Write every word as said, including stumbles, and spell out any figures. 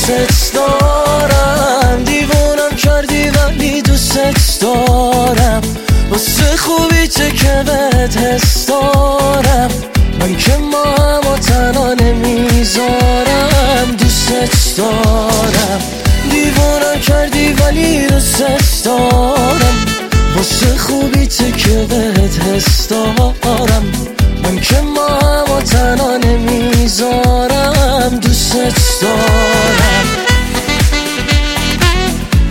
دوست دارم، دیوونم کردی ولی دوست دارم، واسه خوبی چه که بهت حس دارم، من که ما همو تنها نمیذارم، دوست دارم، دیوونم کردی ولی دوست دارم، واسه خوبی چه که بهت حس دارم، من که ما همو تنها نمیذارم، دوست دارم.